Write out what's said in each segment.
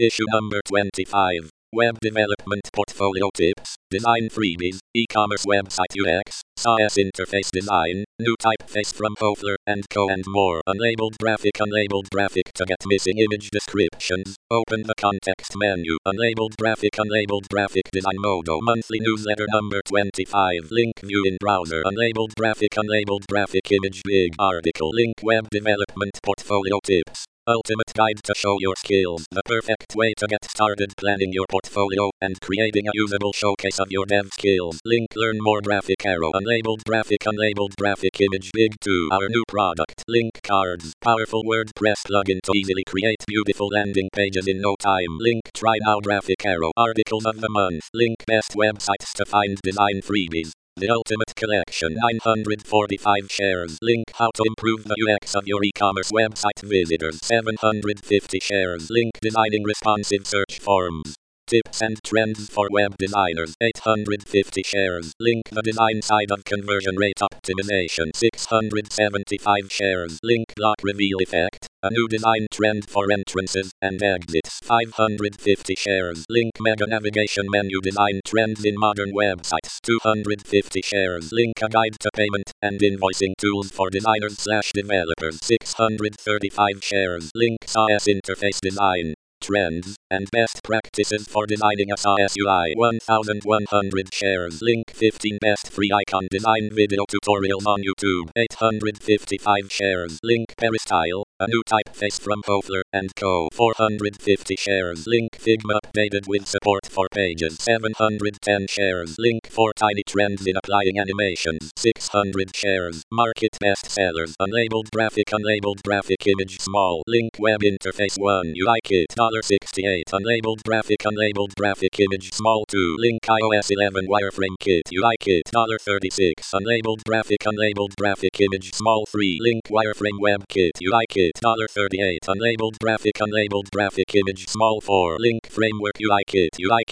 Issue number 25. Web Development Portfolio Tips, Design Freebies, E-commerce Website UX, SaaS Interface Design, New Typeface from Hoefler & Co. and more. Unlabeled graphic to get missing image descriptions. Open the context menu. Unlabeled graphic design Modo monthly newsletter number 25. Link view in browser. Unlabeled graphic image big article. Link web development portfolio tips. Ultimate guide to show your skills. The perfect way to get started planning your portfolio and creating a usable showcase of your dev skills. Link learn more graphic arrow. Unlabeled graphic image big 2. Our new product. Link cards. Powerful WordPress plugin to easily create beautiful landing pages in no time. Link try now graphic arrow. Articles of the month. Link best websites to find design freebies. The Ultimate Collection 945 shares. Link how to improve the UX of your e-commerce website visitors 750 shares. Link designing responsive search forms. Tips and trends for web designers 850 shares. Link the design side of conversion rate optimization 675 shares. Link block reveal effect. A new design trend for entrances and exits 550 shares. Link mega navigation menu design trends in modern websites 250 shares. Link a guide to payment and invoicing tools for designers/developers 635 shares. Link SaaS interface design trends and best practices for designing a SaaS UI 1100 shares. Link 15 best free icon design video tutorials on YouTube 855 shares. Link Peristyle, a new typeface from Hoefler & Co. 450 shares. Link Figma updated with support for pages 710 shares. Link 4 tiny trends in applying animations 600 shares. Market bestsellers. Unlabeled graphic image small. Link web interface 1 UI kit $68. Unlabeled graphic image small 2. Link iOS 11 wireframe kit UI kit $36. Unlabeled graphic image small 3. Link wireframe web kit UI kit $38. Unlabeled graphic image small 4. Link framework UI kit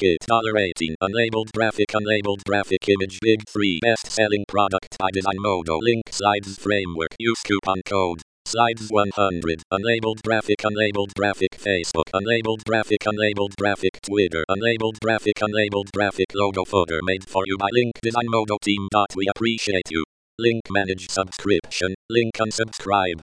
$18. Unlabeled graphic image big 3. Best selling product by Design Modo. Link slides framework. Use coupon code Slides 100. Unlabeled graphic Facebook. Unlabeled graphic Twitter. Unlabeled graphic logo footer made for you by Link Design Modo team. We appreciate you. Link manage subscription. Link unsubscribe.